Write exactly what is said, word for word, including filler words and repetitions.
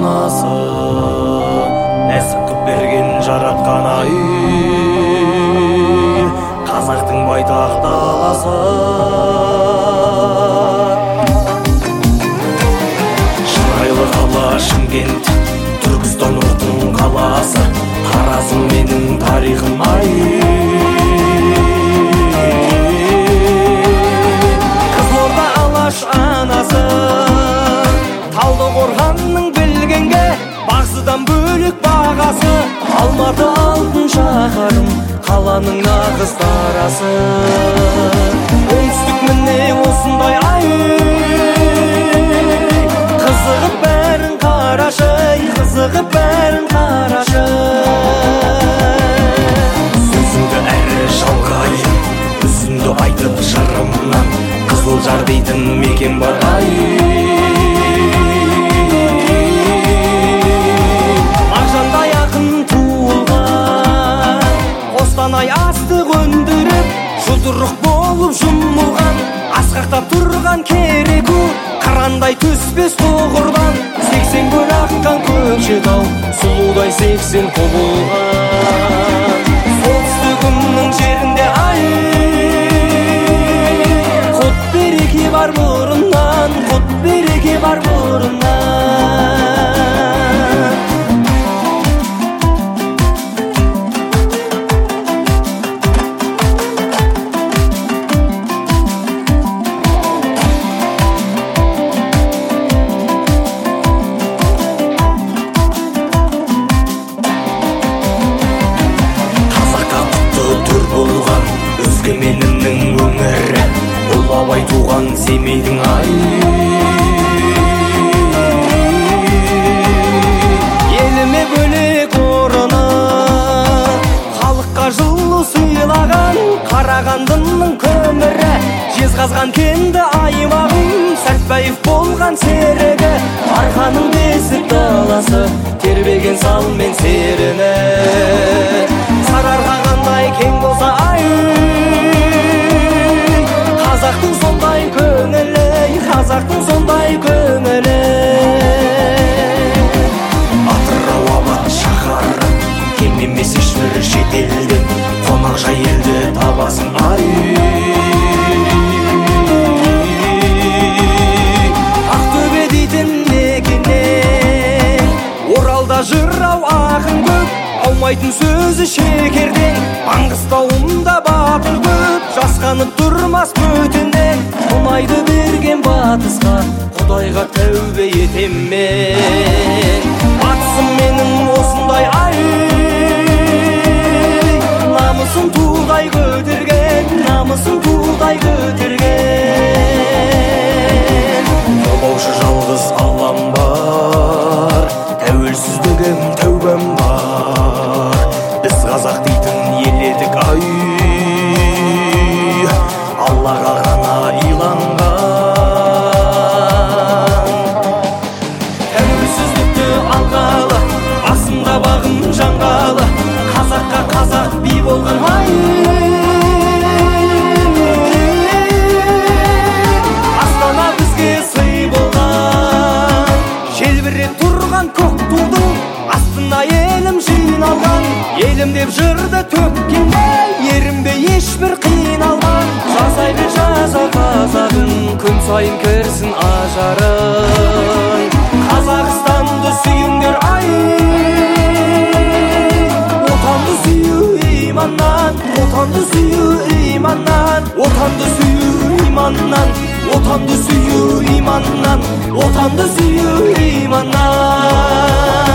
анасы, нәсіп қып берген жаратқан ай, қазақтың байтақ даласы. Шырайлы қала Шымкент, Түркістан ұртың қаласы, Таразым менің тарихым ай. Қызылорда Алаш анасы, Талдықорғанның білгенге бағзыдан бөлік бағасы. Алматы алтын шаһарым, қаланың нағыз тарасы. Оңтүстік міне осындай ай, қызығып бәрін қарашы, қызығып бәрін қарашы. Сөзіңді әрі шалғайын, үзінді айтып жырымнан, Қызылжар дейтін мекен бар ай. Мағжандай ақын туылған, Қостанай астық өндіріп, жұдырық болып жұмылған, асқақтап тұрған кереку, қырандай түспес тоғырдан, сексен көл аққан Көкшетау, сұлудай сексен құбылған. Солтүстігімнің жерінде ай, құт береке бар бұрыннан, құт береке бар бұрыннан. Өскеменімнің өңірі, ол абай туған Семейдің ай. Еліме бөлек орны, халыққа жылу сыйлаған, Қарағандының көмірі, Жезқазған кенді аймағым, Сәтбаев болған серігі, Арқаның бесік даласы, тербеген салмен серіні. Сарыарқа қандай кең болса ай, қазақтың сондай көңілі, қазақтың сондай көңілі. Атырау абат шаһары, кем емес ешбір шетелден, қонақжай елді табасың ай. Ақтөбе дейтін мекеннен, Оралда жырау ақын көп, аумайтын сөзі шекерден, Маңғыстауымда батыр көп, жасқанып тұрмас бөтеннен. Мұнайды берген батысқа, Құдайға тәубе етем мен. Батысым менің осындай ай, намысын тудай көтерген, намысын тудай көтерген. Жолаушы жалғыз Аллам бар, тәуелсіздігім тәубем бар. Біз қазақ дейтін ел едік ай, Аллаға ғана иланған. Тәуелсіздікті алғалы, басында бағым жанғалы, қазаққа қазақ би болған ай. Астана бізге сый болған, желбіреп тұрған көк тудың астына елім жиналған. Елім деп жырды төккенде, ерінбе ешбір қиналған. Жасай бер жаза қазағың, күн сайын кірсін ажарын. Қазақстанды сүйіңдер ай, отанды сүю иманнан, отанды сүю иманнан, отанды сүю иманнан, отанды сүю иманнан, отанды сүю иманнан.